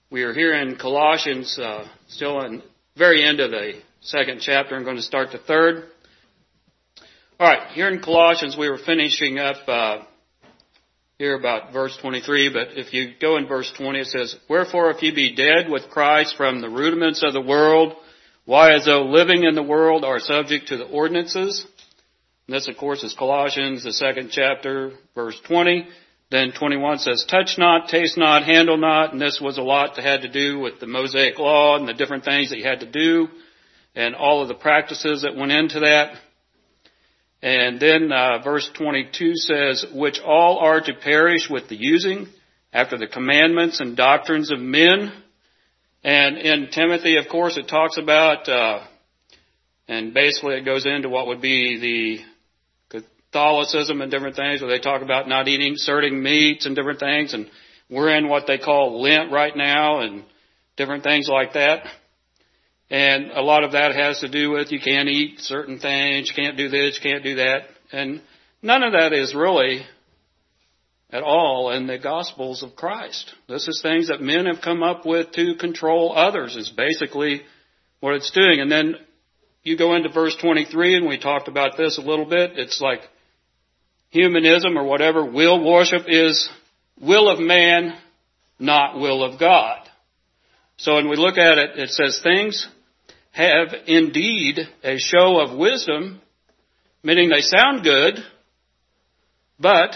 We are here in Colossians, still in the very end of the second chapter. I'm going to start the third. All right, here in Colossians, we were finishing up here about verse 23, but if you go in verse 20, it says, "Wherefore, if ye be dead with Christ from the rudiments of the world, why as though living in the world are subject to the ordinances?" And this, of course, is Colossians, the second chapter, verse 20. Then 21 says, "Touch not, taste not, handle not." And this was a lot that had to do with the Mosaic law and the different things that you had to do and all of the practices that went into that. And then verse 22 says, "Which all are to perish with the using after the commandments and doctrines of men." And in Timothy, of course, it talks about, and basically it goes into what would be the Catholicism and different things, where they talk about not eating certain meats and different things, and we're in what they call Lent right now and different things like that. And a lot of that has to do with you can't eat certain things, you can't do this, you can't do that. And none of that is really at all in the Gospels of Christ. This is things that men have come up with to control others, is basically what it's doing. And then you go into verse 23, and we talked about this a little bit. It's like humanism or whatever. Will worship is will of man, not will of God. So when we look at it, it says things have indeed a show of wisdom, meaning they sound good, but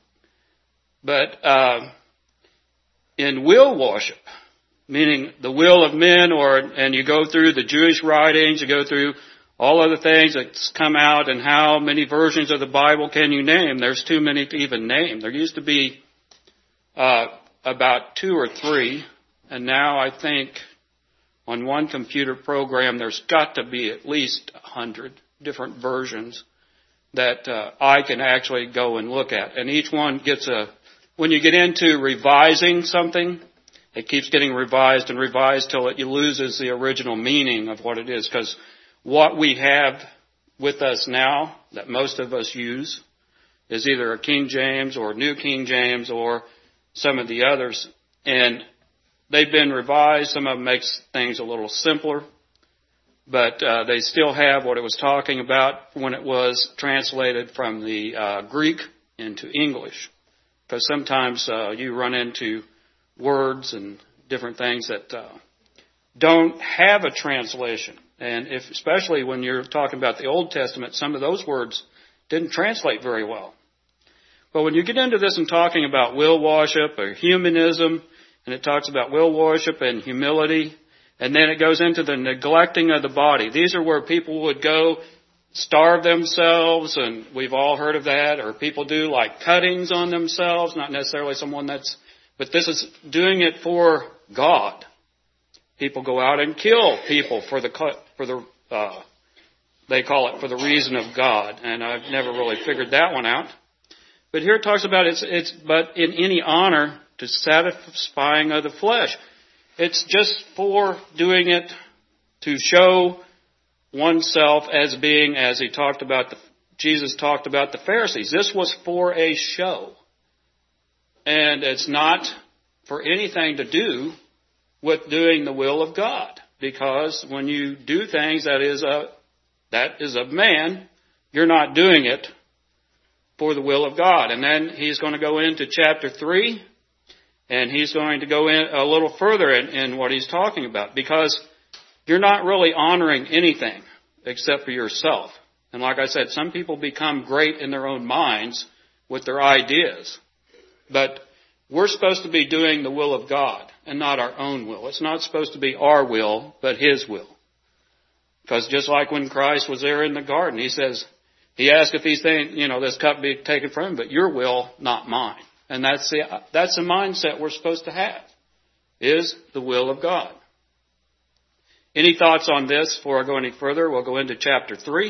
in will worship, meaning the will of men, and you go through the Jewish writings, you go through all other things that's come out, and how many versions of the Bible can you name? There's too many to even name. There used to be about 2 or 3, and now I think on one computer program there's got to be at least 100 different versions that I can actually go and look at. And each one gets when you get into revising something, it keeps getting revised and revised till it loses the original meaning of what it is. Because what we have with us now, that most of us use, is either a King James or New King James or some of the others. And they've been revised. Some of them makes things a little simpler. But they still have what it was talking about when it was translated from the Greek into English. Because sometimes you run into words and different things that don't have a translation. And especially when you're talking about the Old Testament, some of those words didn't translate very well. But when you get into this and talking about will worship or humanism, and it talks about will worship and humility, and then it goes into the neglecting of the body. These are where people would go starve themselves, and we've all heard of that, or people do like cuttings on themselves, not necessarily someone but this is doing it for God. People go out and kill people they call it for the reason of God, and I've never really figured that one out. But here it talks about but in any honor to satisfying of the flesh. It's just for doing it to show oneself as being, as Jesus talked about the Pharisees. This was for a show. And it's not for anything to do with doing the will of God. Because when you do things that is of man, you're not doing it for the will of God. And then he's going to go into chapter 3, and he's going to go in a little further in what he's talking about. Because you're not really honoring anything except for yourself. And like I said, some people become great in their own minds with their ideas. But we're supposed to be doing the will of God and not our own will. It's not supposed to be our will, but His will. Because just like when Christ was there in the garden, He asked if these things, this cup be taken from Him, but your will, not mine. And that's the mindset we're supposed to have, is the will of God. Any thoughts on this before I go any further? We'll go into chapter 3.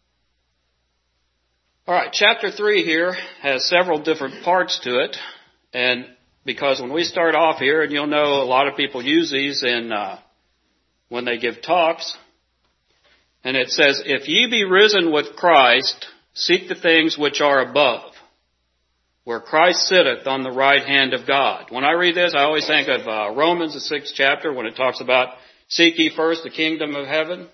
All right, chapter 3 here has several different parts to it. And because when we start off here, and you'll know a lot of people use these when they give talks, and it says, "If ye be risen with Christ, seek the things which are above." where Christ sitteth on the right hand of God. When I read this, I always think of Romans, the 6th chapter, when it talks about seek ye first the kingdom of heaven.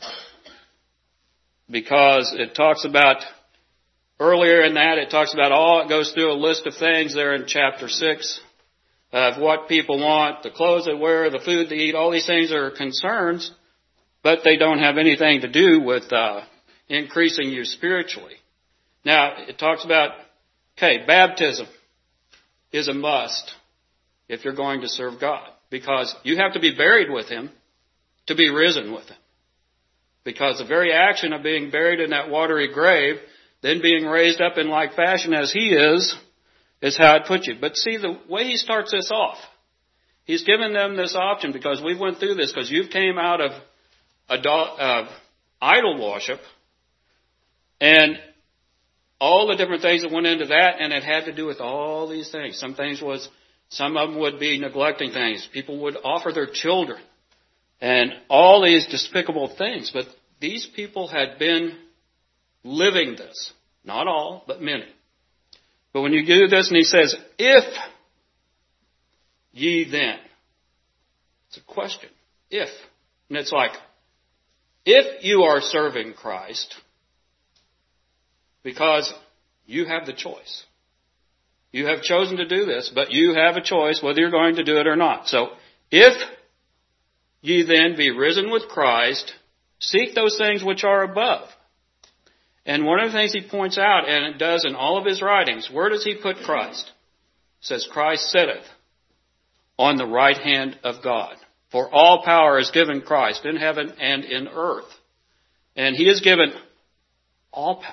Because it talks about, earlier in that, it talks about it goes through a list of things there in chapter 6 of what people want, the clothes they wear, the food they eat, all these things are concerns, but they don't have anything to do with increasing you spiritually. Now, it talks about, baptism is a must if you're going to serve God, because you have to be buried with Him to be risen with Him. Because the very action of being buried in that watery grave, then being raised up in like fashion as He is how it puts you. But see, the way He starts this off, He's given them this option, because we went through this, because you came out of idol worship, and all the different things that went into that, and it had to do with all these things. Some of them would be neglecting things. People would offer their children, and all these despicable things. But these people had been living this. Not all, but many. But when you do this, and He says, if ye then. It's a question. If. And it's like, if you are serving Christ, because you have the choice. You have chosen to do this, but you have a choice whether you're going to do it or not. So, if ye then be risen with Christ, seek those things which are above. And one of the things he points out, and it does in all of his writings, where does he put Christ? It says, Christ sitteth on the right hand of God. For all power is given Christ in heaven and in earth. And he is given all power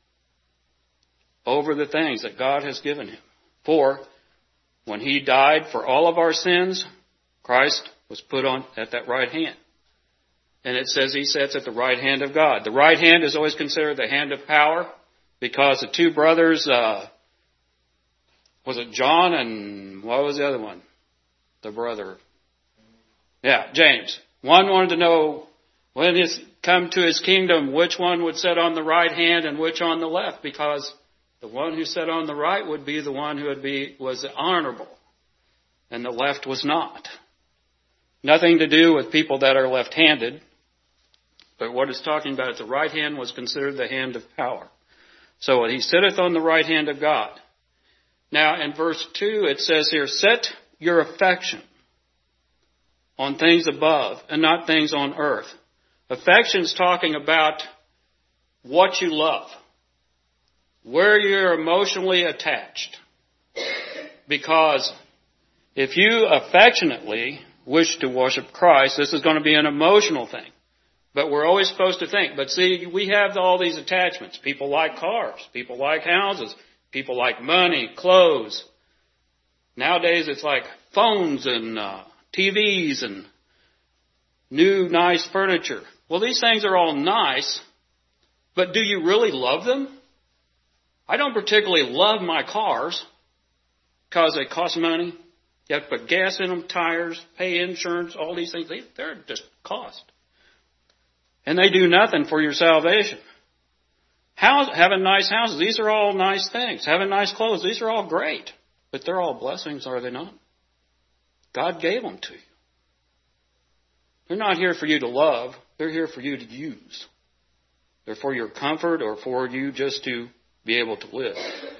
over the things that God has given him. For when he died for all of our sins, Christ was put on at that right hand. And it says he sits at the right hand of God. The right hand is always considered the hand of power, because the two brothers, was it John and what was the other one? The brother. Yeah, James. One wanted to know when he's come to his kingdom, which one would sit on the right hand and which on the left, because the one who sat on the right would be the one who was honorable, and the left was not. Nothing to do with people that are left-handed, but what it's talking about is the right hand was considered the hand of power. So he sitteth on the right hand of God. Now in verse 2 it says here, set your affection on things above and not things on earth. Affection's talking about what you love, where you're emotionally attached. Because if you affectionately wish to worship Christ, this is going to be an emotional thing. But we're always supposed to think. But see, we have all these attachments. People like cars. People like houses. People like money, clothes. Nowadays it's like phones and TVs and new nice furniture. Well, these things are all nice, but do you really love them? I don't particularly love my cars because they cost money. You have to put gas in them, tires, pay insurance, all these things. They're just cost. And they do nothing for your salvation. Having nice houses, these are all nice things. Having nice clothes, these are all great. But they're all blessings, are they not? God gave them to you. They're not here for you to love. They're here for you to use. They're for your comfort or for you just to be able to live.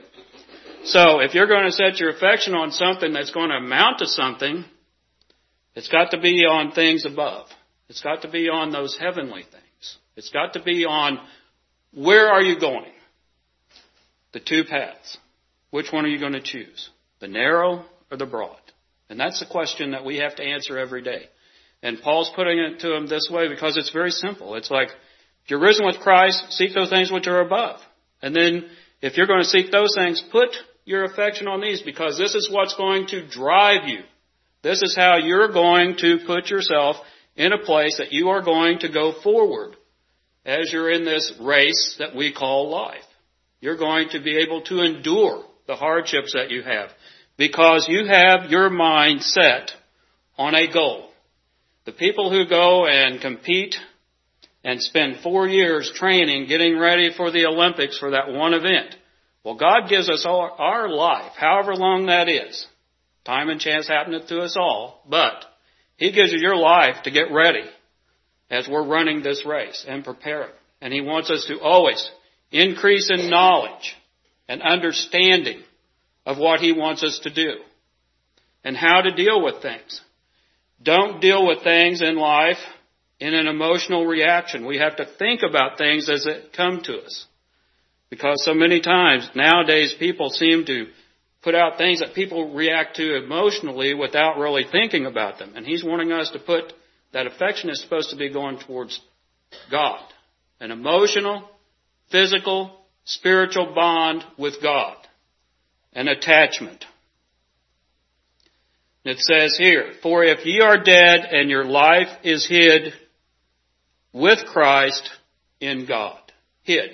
So if you're going to set your affection on something that's going to amount to something, it's got to be on things above. It's got to be on those heavenly things. It's got to be on where are you going? The two paths. Which one are you going to choose? The narrow or the broad? And that's the question that we have to answer every day. And Paul's putting it to him this way because it's very simple. It's like, if you're risen with Christ, seek those things which are above. And then if you're going to seek those things, put your affection on these, because this is what's going to drive you. This is how you're going to put yourself in a place that you are going to go forward as you're in this race that we call life. You're going to be able to endure the hardships that you have because you have your mind set on a goal. The people who go and compete and spend 4 years training, getting ready for the Olympics for that one event, Well, God gives us our life, however long that is. Time and chance happen to us all, but He gives you your life to get ready as we're running this race and preparing. And He wants us to always increase in knowledge and understanding of what He wants us to do and how to deal with things. Don't deal with things in life in an emotional reaction. We have to think about things as they come to us. Because so many times nowadays people seem to put out things that people react to emotionally without really thinking about them. And He's wanting us to put that affection is supposed to be going towards God. An emotional, physical, spiritual bond with God. An attachment. It says here, for if ye are dead and your life is hid with Christ in God. Hid.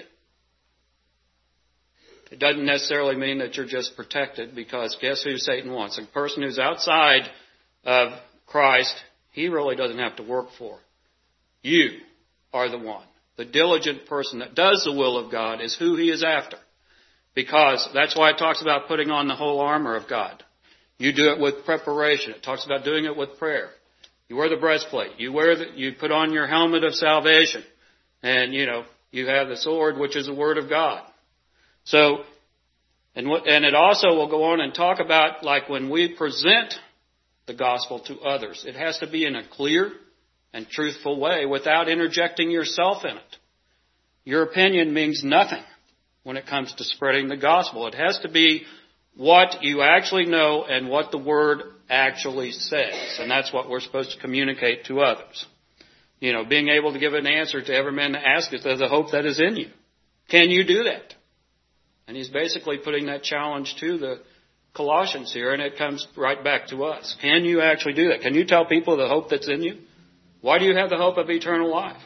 It doesn't necessarily mean that you're just protected, because guess who Satan wants? A person who's outside of Christ, he really doesn't have to work for. You are the one. The diligent person that does the will of God is who he is after. Because that's why it talks about putting on the whole armor of God. You do it with preparation. It talks about doing it with prayer. You wear the breastplate. You put on your helmet of salvation. And, you have the sword, which is the Word of God. So, and it also will go on and talk about, like, when we present the gospel to others, it has to be in a clear and truthful way without interjecting yourself in it. Your opinion means nothing when it comes to spreading the gospel. It has to be what you actually know and what the Word actually says. And that's what we're supposed to communicate to others. Being able to give an answer to every man that asketh of the hope that is in you. Can you do that? And he's basically putting that challenge to the Colossians here, and it comes right back to us. Can you actually do that? Can you tell people the hope that's in you? Why do you have the hope of eternal life?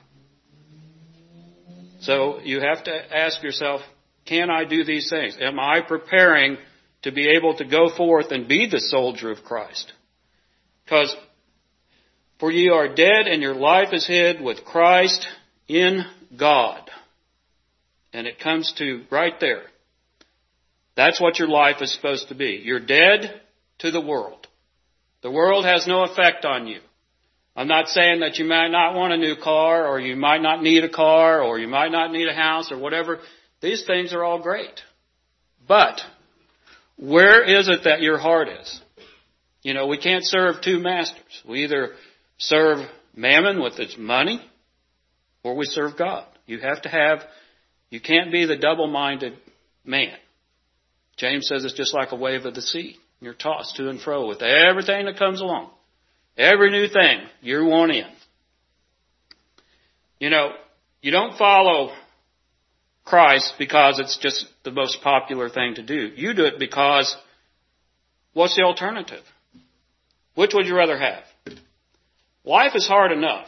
So you have to ask yourself, can I do these things? Am I preparing to be able to go forth and be the soldier of Christ? Because, for ye are dead and your life is hid with Christ in God. And it comes to right there. That's what your life is supposed to be. You're dead to the world. The world has no effect on you. I'm not saying that you might not want a new car, or you might not need a car, or you might not need a house, or whatever. These things are all great. But where is it that your heart is? We can't serve two masters. We either serve mammon with its money, or we serve God. You can't be the double-minded man. James says it's just like a wave of the sea. You're tossed to and fro with everything that comes along. Every new thing, you're one in. You don't follow Christ because it's just the most popular thing to do. You do it because what's the alternative? Which would you rather have? Life is hard enough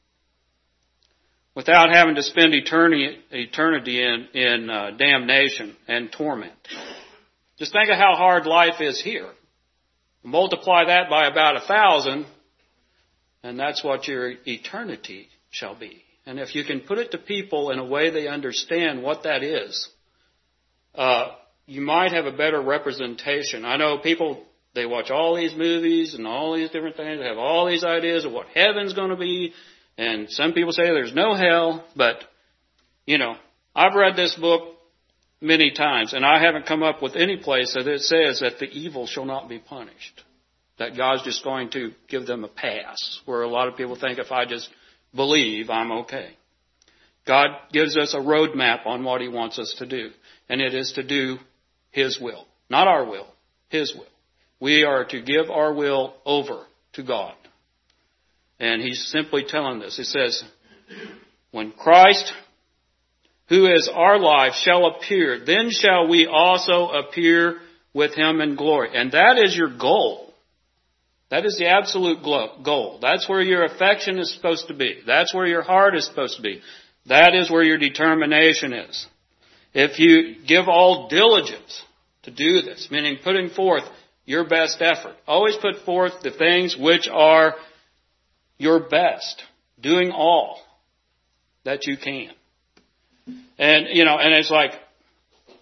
without having to spend eternity in damnation and torment. Just think of how hard life is here. Multiply that by about 1,000, and that's what your eternity shall be. And if you can put it to people in a way they understand what that is, you might have a better representation. I know people, they watch all these movies and all these different things. They have all these ideas of what heaven's going to be. And some people say there's no hell. But, I've read this book many times, and I haven't come up with any place that it says that the evil shall not be punished. That God's just going to give them a pass, where a lot of people think if I just believe, I'm okay. God gives us a roadmap on what He wants us to do, and it is to do His will. Not our will, His will. We are to give our will over to God. And He's simply telling this. He says, when Christ, who is our life, shall appear, then shall we also appear with Him in glory. And that is your goal. That is the absolute goal. That's where your affection is supposed to be. That's where your heart is supposed to be. That is where your determination is. If you give all diligence to do this, meaning putting forth your best effort, always put forth the things which are your best, doing all that you can. And, and it's like,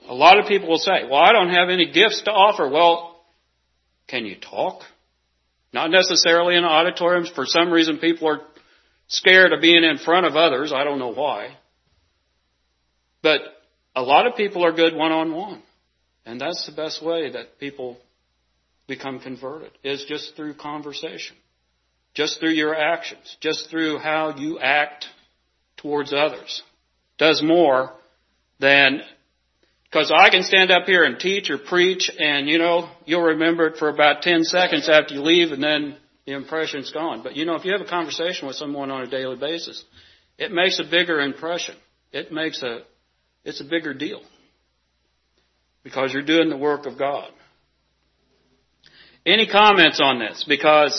a lot of people will say, well, I don't have any gifts to offer. Well, can you talk? Not necessarily in auditoriums. For some reason, people are scared of being in front of others. I don't know why. But a lot of people are good one-on-one. And that's the best way that people become converted, is just through conversation, just through your actions, just through how you act towards others. Does more than, because I can stand up here and teach or preach and, you'll remember it for about 10 seconds after you leave and then the impression's gone. But, if you have a conversation with someone on a daily basis, it makes a bigger impression. It's a bigger deal because you're doing the work of God. Any comments on this? Because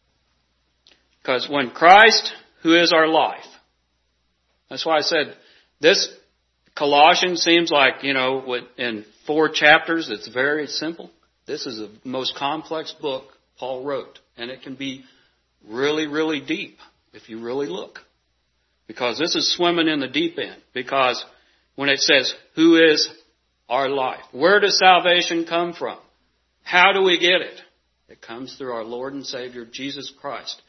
when Christ, who is our life, that's why I said this Colossians seems like, in 4 chapters, it's very simple. This is the most complex book Paul wrote. And it can be really, really deep if you really look. Because this is swimming in the deep end. Because when it says, who is our life? Where does salvation come from? How do we get it? It comes through our Lord and Savior, Jesus Christ,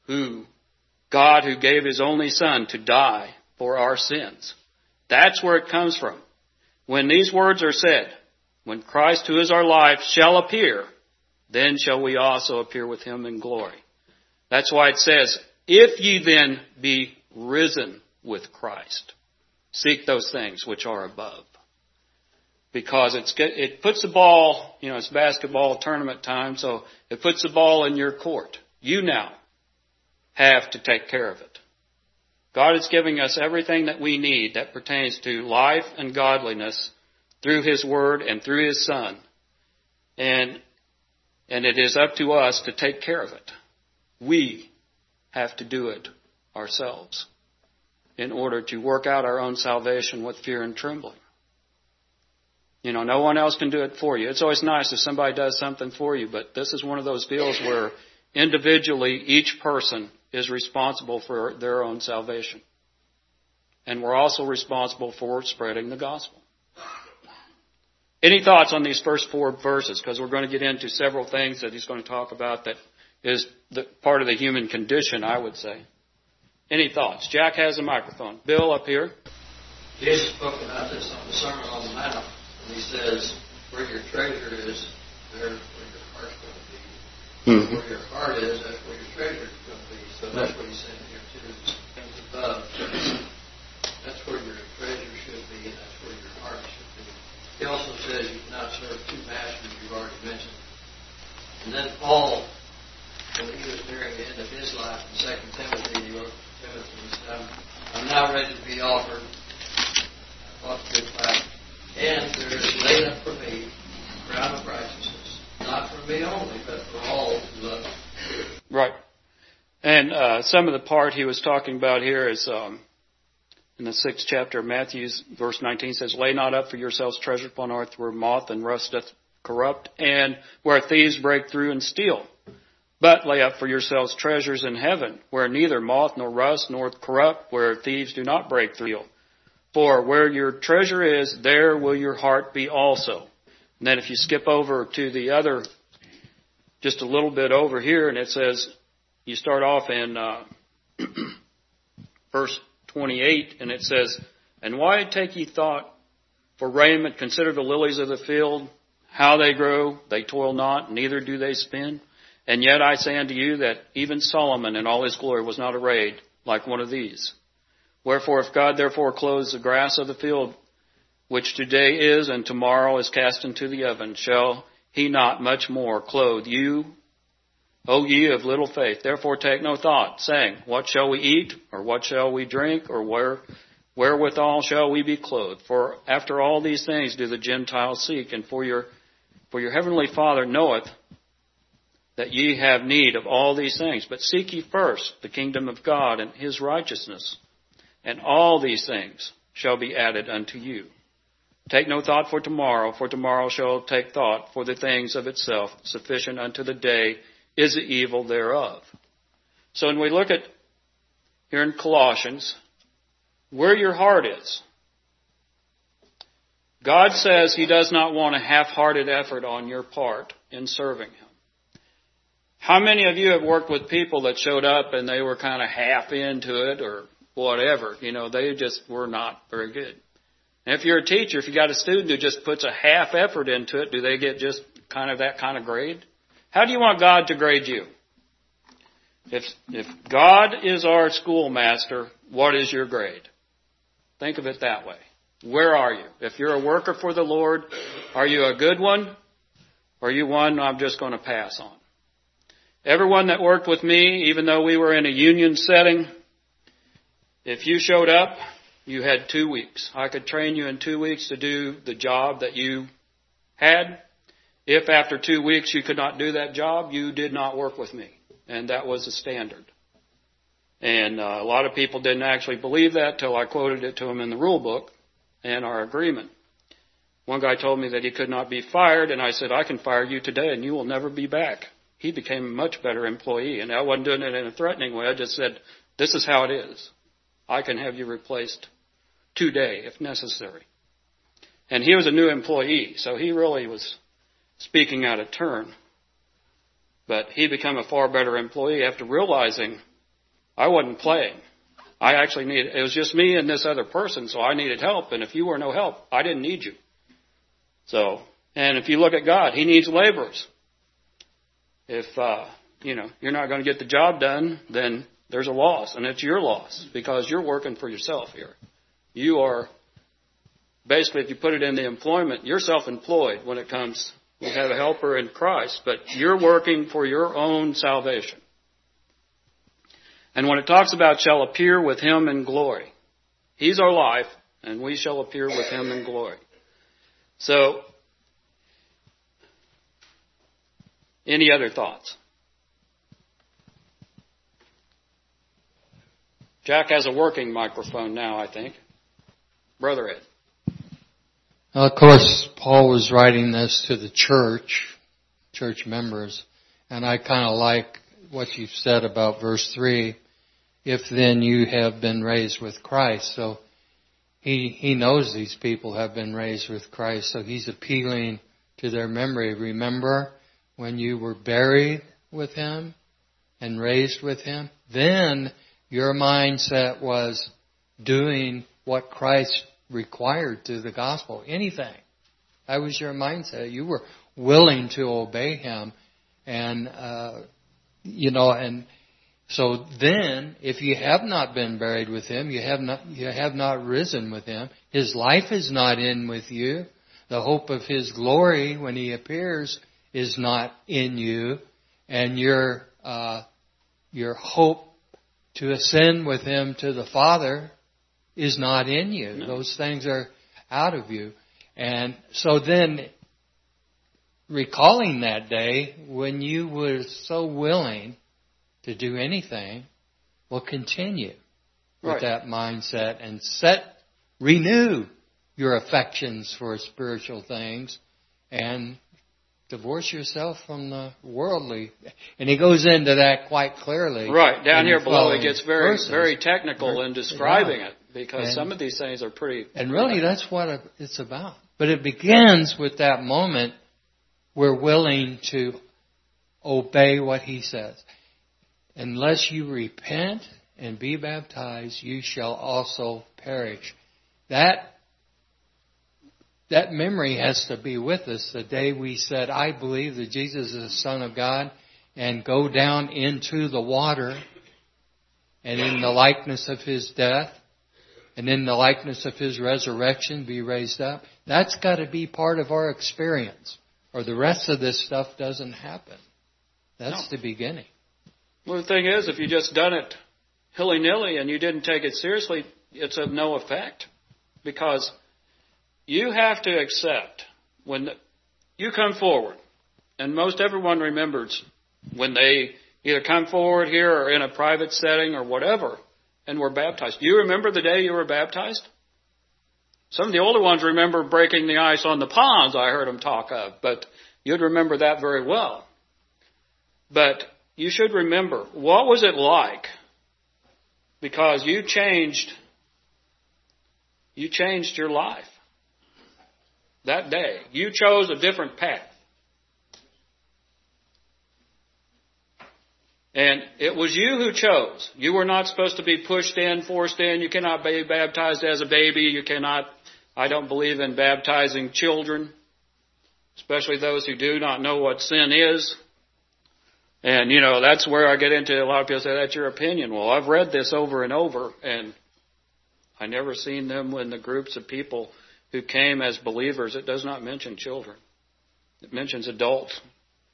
God who gave His only Son to die for our sins. That's where it comes from. When these words are said, when Christ, who is our life, shall appear, then shall we also appear with Him in glory. That's why it says, if ye then be risen with Christ, seek those things which are above. Because it puts the ball, it's basketball tournament time, so it puts the ball in your court. You now have to take care of it. God is giving us everything that we need that pertains to life and godliness through His Word and through His Son. And it is up to us to take care of it. We have to do it ourselves in order to work out our own salvation with fear and trembling. No one else can do it for you. It's always nice if somebody does something for you, but this is one of those deals where individually each person is responsible for their own salvation. And we're also responsible for spreading the gospel. Any thoughts on these first 4 verses? Because we're going to get into several things that he's going to talk about that is part of the human condition, I would say. Any thoughts? Jack has a microphone. Bill, up here. Jesus spoke about this on the Sermon on the Mount. And he says, where your treasure is, there's where your heart's going to be. Mm-hmm. Where your heart is, that's where your treasure is going to be. So that's what he's saying here too. Things above. That's where your treasure should be, and that's where your heart should be. He also says you cannot serve 2 masters, you've already mentioned. And then Paul, when he was nearing the end of his life in 2 Timothy, he wrote to Timothy, he said, I'm now ready to be offered. I fought the good fight. And there is laid up for me a crown of righteousness, not for me only, but for all who love me. Right. And some of the part he was talking about here is in the 6th chapter of Matthew, verse 19 says, lay not up for yourselves treasure upon earth where moth and rust doth corrupt, and where thieves break through and steal. But lay up for yourselves treasures in heaven, where neither moth nor rust nor corrupt, where thieves do not break through. For where your treasure is, there will your heart be also. And then if you skip over to the other, just a little bit over here, and it says, you start off in verse 28, and it says, and why take ye thought for raiment? Consider the lilies of the field, how they grow, they toil not, neither do they spin. And yet I say unto you that even Solomon in all his glory was not arrayed like one of these. Wherefore, if God therefore clothes the grass of the field, which today is and tomorrow is cast into the oven, shall He not much more clothe you, O ye of little faith? Therefore take no thought, saying, what shall we eat, or what shall we drink, or wherewithal shall we be clothed? For after all these things do the Gentiles seek, and for your heavenly Father knoweth that ye have need of all these things. But seek ye first the kingdom of God and His righteousness, and all these things shall be added unto you. Take no thought for tomorrow shall take thought for the things of itself. Sufficient unto the day is the evil thereof. So when we look at here in Colossians, where your heart is, God says He does not want a half-hearted effort on your part in serving Him. How many of you have worked with people that showed up and they were kind of half into it or whatever? They just were not very good. And if you're a teacher, if you got a student who just puts a half effort into it, do they get just kind of that kind of grade? How do you want God to grade you? If God is our schoolmaster, what is your grade? Think of it that way. Where are you? If you're a worker for the Lord, are you a good one? Or are you one I'm just going to pass on? Everyone that worked with me, even though we were in a union setting, if you showed up, you had 2 weeks. I could train you in 2 weeks to do the job that you had. If after 2 weeks you could not do that job, you did not work with me. And that was the standard. And a lot of people didn't actually believe that till I quoted it to them in the rule book and our agreement. One guy told me that he could not be fired, and I said, I can fire you today and you will never be back. He became a much better employee, and I wasn't doing it in a threatening way. I just said, this is how it is. I can have you replaced today if necessary. And he was a new employee, so he really was speaking out of turn. But he became a far better employee after realizing I wasn't playing. It was just me and this other person, so I needed help. And if you were no help, I didn't need you. And if you look at God, He needs laborers. If, you're not going to get the job done, then there's a loss. And it's your loss because you're working for yourself here. You are, basically, if you put it in the employment, you're self-employed when it comes. You have a helper in Christ, but you're working for your own salvation. And when it talks about shall appear with Him in glory, He's our life, and we shall appear with Him in glory. So, any other thoughts? Jack has a working microphone now, I think. Brother Ed. Of course, Paul was writing this to the church members, and I kind of like what you said about verse 3, if then you have been raised with Christ. So he knows these people have been raised with Christ, so he's appealing to their memory. Remember when you were buried with Him and raised with Him? Then your mindset was doing what Christ required through the gospel. Anything. That was your mindset. You were willing to obey Him. And so then, if you have not been buried with Him, you have not risen with Him, His life is not in with you. The hope of His glory when He appears is not in you. And your hope to ascend with Him to the Father is not in you. No. Those things are out of you. And so then, recalling that day when you were so willing to do anything, will continue with that mindset and renew your affections for spiritual things and divorce yourself from the worldly. And he goes into that quite clearly. Right. Down here below it gets very, very technical in describing it because some of these things are pretty... And really that's what it's about. But it begins with that moment we're willing to obey what He says. Unless you repent and be baptized, you shall also perish. That memory has to be with us the day we said, I believe that Jesus is the Son of God, and go down into the water, and in the likeness of His death, and in the likeness of His resurrection, be raised up. That's got to be part of our experience, or the rest of this stuff doesn't happen. That's the beginning. Well, the thing is, if you just done it hilly-nilly and you didn't take it seriously, it's of no effect. Because you have to accept when you come forward, and most everyone remembers when they either come forward here or in a private setting or whatever, and were baptized. Do you remember the day you were baptized? Some of the older ones remember breaking the ice on the ponds I heard them talk of, but you'd remember that very well. But you should remember, what was it like? Because you changed your life. that day. You chose a different path. And it was you who chose. You were not supposed to be pushed in, forced in. You cannot be baptized as a baby. You cannot, I don't believe in baptizing children, especially those who do not know what sin is. And, that's where I get into, a lot of people say, that's your opinion. Well, I've read this over and over, and I never seen them in the groups of people who came as believers. It does not mention children. It mentions adults.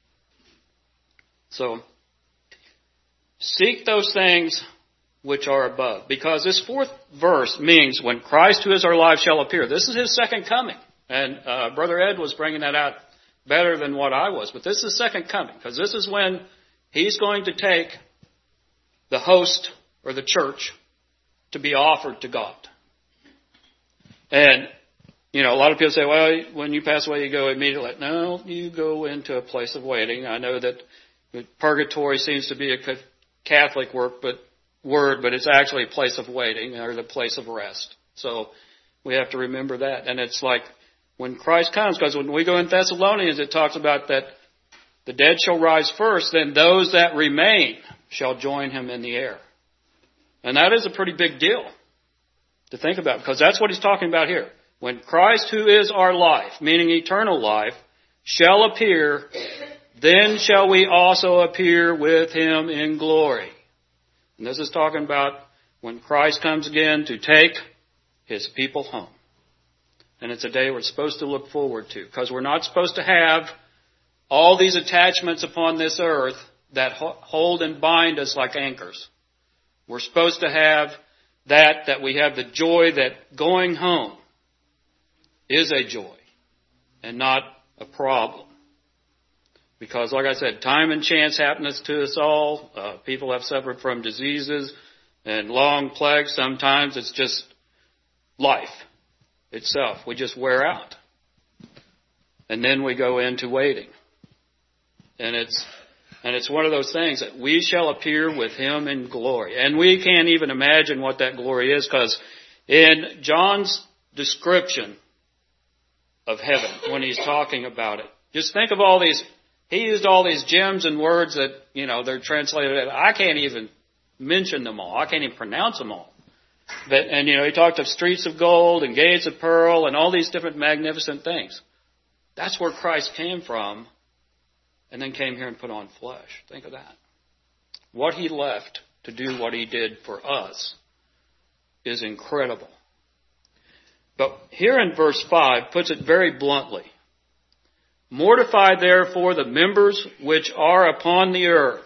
So, seek those things which are above. Because this fourth verse means when Christ who is our life shall appear. This is His second coming. And Brother Ed was bringing that out better than what I was. But this is second coming. Because this is when He's going to take the host or the church to be offered to God. And, a lot of people say, well, when you pass away, you go immediately. No, you go into a place of waiting. I know that purgatory seems to be a Catholic word, but it's actually a place of waiting or the place of rest. So we have to remember that. And it's like when Christ comes, because when we go in Thessalonians, it talks about that the dead shall rise first, then those that remain shall join Him in the air. And that is a pretty big deal to think about, because that's what He's talking about here. When Christ, who is our life, meaning eternal life, shall appear, then shall we also appear with Him in glory. And this is talking about when Christ comes again to take His people home. And it's a day we're supposed to look forward to, because we're not supposed to have all these attachments upon this earth that hold and bind us like anchors. We're supposed to have that we have the joy that going home is a joy and not a problem. Because, like I said, time and chance happens to us all. People have suffered from diseases and long plagues. Sometimes it's just life itself. We just wear out. And then we go into waiting. And it's one of those things that we shall appear with Him in glory. And we can't even imagine what that glory is, because in John's description of heaven, when he's talking about it, just think of all these. He used all these gems and words that, they're translated. I can't even mention them all. I can't even pronounce them all. And he talked of streets of gold and gates of pearl and all these different magnificent things. That's where Christ came from and then came here and put on flesh. Think of that. What He left to do what He did for us is incredible. But here in verse 5 puts it very bluntly. Mortify therefore the members which are upon the earth.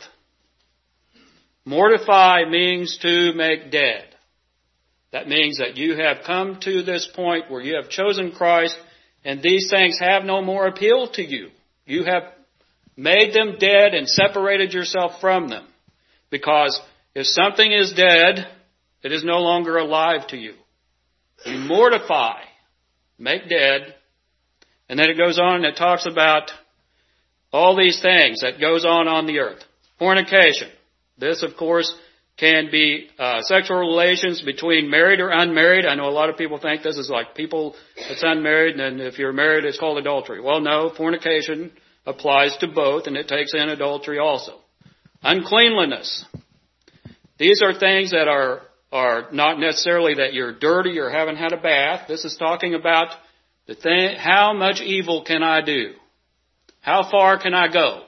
Mortify means to make dead. That means that you have come to this point where you have chosen Christ and these things have no more appeal to you. You have made them dead and separated yourself from them. Because if something is dead, it is no longer alive to you. You mortify, make dead. And then it goes on and it talks about all these things that goes on the earth. Fornication. This, of course, can be sexual relations between married or unmarried. I know a lot of people think this is like people that's unmarried, and then if you're married, it's called adultery. Well, no, fornication applies to both, and it takes in adultery also. Uncleanliness. These are things that are not necessarily that you're dirty or haven't had a bath. This is talking about the thing, how much evil can I do? How far can I go?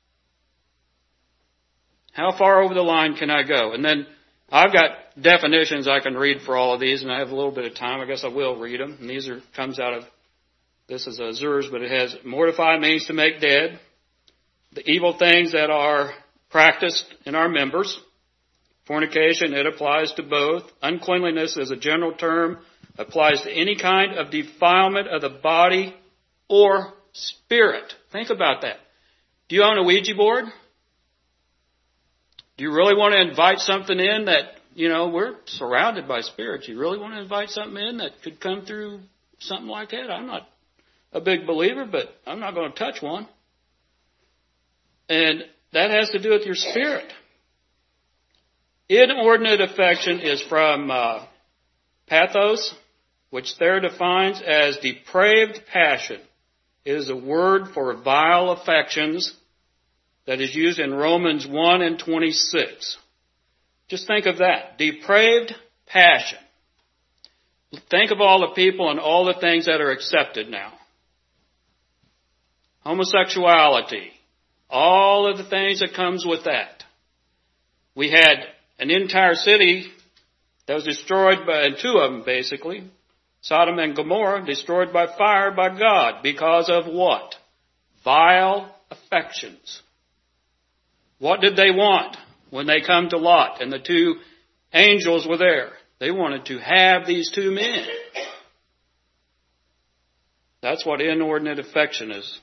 How far over the line can I go? And then I've got definitions I can read for all of these, and I have a little bit of time. I guess I will read them. And these comes out of, this is Azur's, but it has mortify means to make dead. The evil things that are practiced in our members. Fornication, it applies to both. Uncleanliness is a general term, applies to any kind of defilement of the body or spirit. Think about that. Do you own a Ouija board? Do you really want to invite something in that, we're surrounded by spirits. You really want to invite something in that could come through something like that? I'm not a big believer, but I'm not going to touch one. And that has to do with your spirit. Inordinate affection is from pathos, which there defines as depraved passion. It is a word for vile affections that is used in Romans 1 and 26. Just think of that. Depraved passion. Think of all the people and all the things that are accepted now. Homosexuality. All of the things that comes with that. We had an entire city that was destroyed by, two of them basically, Sodom and Gomorrah, destroyed by fire by God because of what? Vile affections. What did they want when they come to Lot and the two angels were there? They wanted to have these two men. That's what inordinate affection is.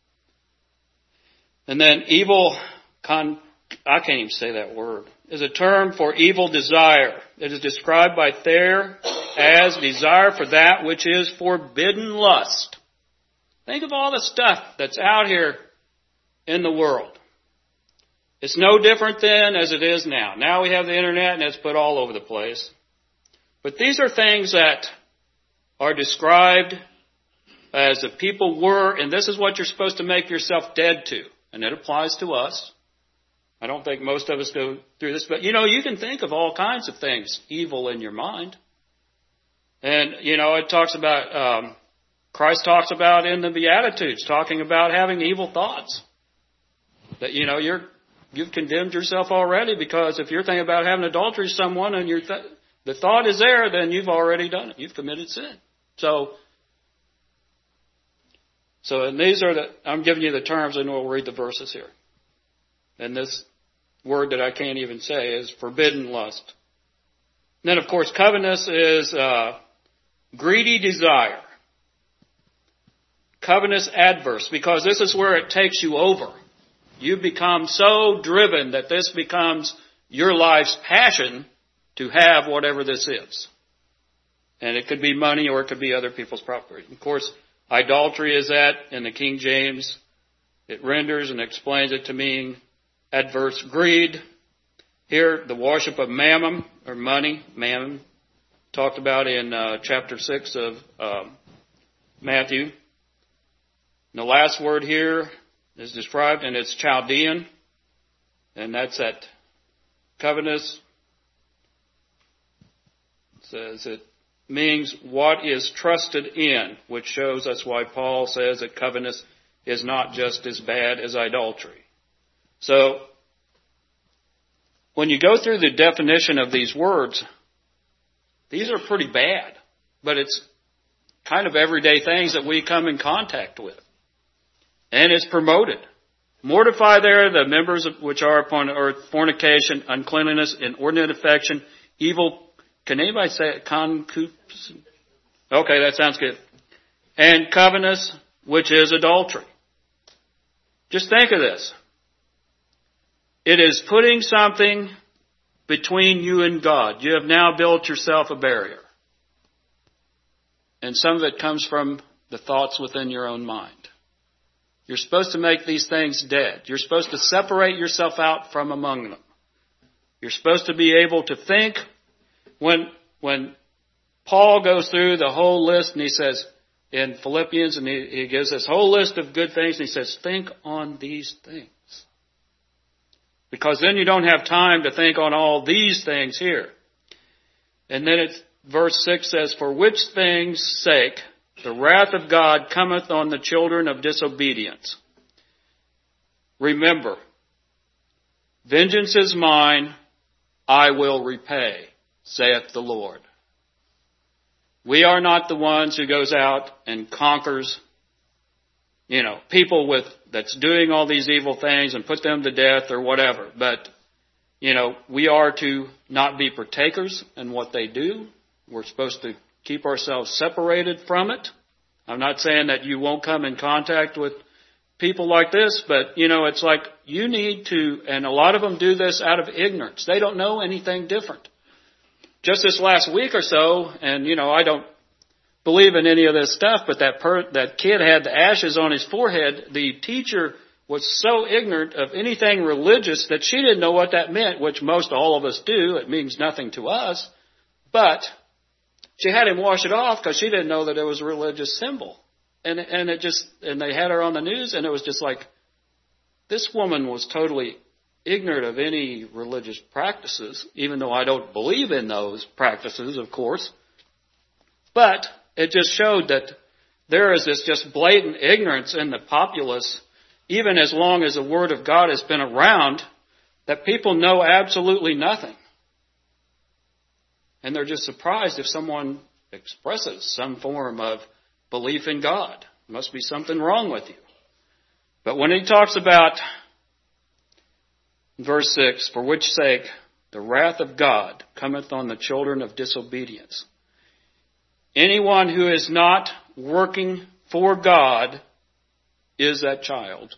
And then evil, I can't even say that word, is a term for evil desire. It is described by Thayer as desire for that which is forbidden lust. Think of all the stuff that's out here in the world. It's no different then as it is now. Now we have the internet and it's put all over the place. But these are things that are described as the people were, and this is what you're supposed to make yourself dead to. And it applies to us. I don't think most of us go through this, but you can think of all kinds of things evil in your mind. And, it talks about, Christ talks about in the Beatitudes, talking about having evil thoughts. That, you've condemned yourself already, because if you're thinking about having adultery with someone and the thought is there, then you've already done it. You've committed sin. And these are I'm giving you the terms and we'll read the verses here. And this word that I can't even say is forbidden lust. And then of course covetous is greedy desire. Covetous adverse, because this is where it takes you over. You become so driven that this becomes your life's passion to have whatever this is. And it could be money or it could be other people's property. Of course, idolatry is that in the King James. It renders and explains it to mean adverse greed. Here, the worship of mammon, or money, mammon, talked about in chapter 6 of Matthew. And the last word here is described, and it's Chaldean, and that's that covetous. It says it means what is trusted in, which shows us why Paul says that covetous is not just as bad as idolatry. So, when you go through the definition of these words, these are pretty bad, but it's kind of everyday things that we come in contact with. And it's promoted. Mortify there the members of which are upon earth, fornication, uncleanness, inordinate affection, evil. Can anybody say it? Concupiscence? Okay, that sounds good. And covetous, which is adultery. Just think of this. It is putting something between you and God. You have now built yourself a barrier. And some of it comes from the thoughts within your own mind. You're supposed to make these things dead. You're supposed to separate yourself out from among them. You're supposed to be able to think. When Paul goes through the whole list and he says in Philippians, and he gives this whole list of good things, and he says, think on these things. Because then you don't have time to think on all these things here. And then verse 6 says, for which things' sake the wrath of God cometh on the children of disobedience. Remember, vengeance is mine, I will repay, saith the Lord. We are not the ones who goes out and conquers, people that's doing all these evil things and put them to death or whatever. But, we are to not be partakers in what they do. We're supposed to keep ourselves separated from it. I'm not saying that you won't come in contact with people like this, but, it's like you need to, and a lot of them do this out of ignorance. They don't know anything different. Just this last week or so, and, I don't believe in any of this stuff, but that kid had the ashes on his forehead. The teacher was so ignorant of anything religious that she didn't know what that meant, which most all of us do. It means nothing to us. But she had him wash it off because she didn't know that it was a religious symbol. And they had her on the news, and it was just like, this woman was totally ignorant of any religious practices, even though I don't believe in those practices, of course. But it just showed that there is this just blatant ignorance in the populace, even as long as the Word of God has been around, that people know absolutely nothing. And they're just surprised if someone expresses some form of belief in God. There must be something wrong with you. But when he talks about, verse 6, for which sake the wrath of God cometh on the children of disobedience. Anyone who is not working for God is that child.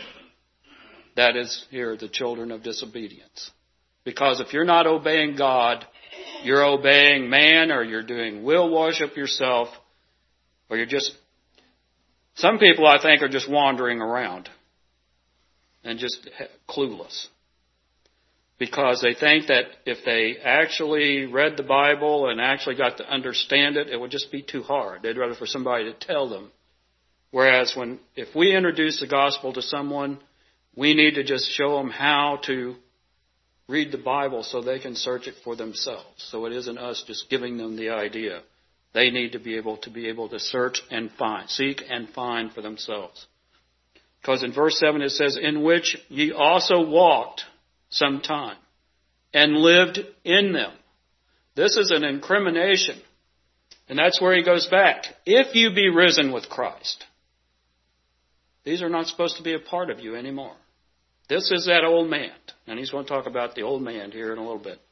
That is here the children of disobedience. Because if you're not obeying God, you're obeying man, or you're doing will worship yourself, or you're just, some people I think are just wandering around and just clueless. Because they think that if they actually read the Bible and actually got to understand it, it would just be too hard. They'd rather for somebody to tell them. Whereas if we introduce the gospel to someone, we need to just show them how to read the Bible so they can search it for themselves. So it isn't us just giving them the idea. They need to be able to search and find, seek and find for themselves. Because in verse 7 it says, in which ye also walked some time and lived in them. This is an incrimination. And that's where he goes back. If you be risen with Christ. These are not supposed to be a part of you anymore. This is that old man. And he's going to talk about the old man here in a little bit.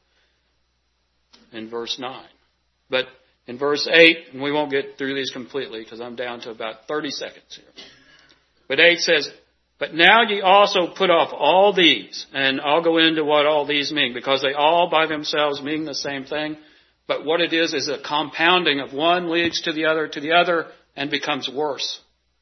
In verse 9. But in verse 8, and we won't get through these completely because I'm down to about 30 seconds here. But 8 says, but now ye also put off all these. And I'll go into what all these mean because they all by themselves mean the same thing. But what it is a compounding of one leads to the other and becomes worse.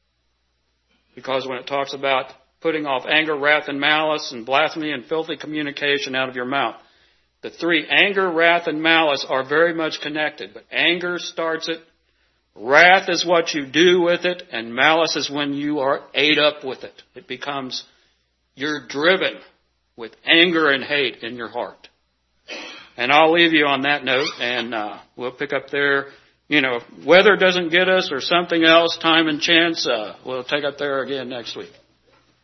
Because when it talks about putting off anger, wrath, and malice, and blasphemy and filthy communication out of your mouth. The three, anger, wrath, and malice, are very much connected. But anger starts it. Wrath is what you do with it. And malice is when you are ate up with it. It becomes, you're driven with anger and hate in your heart. And I'll leave you on that note. And we'll pick up there. If weather doesn't get us or something else, time and chance, we'll take up there again next week.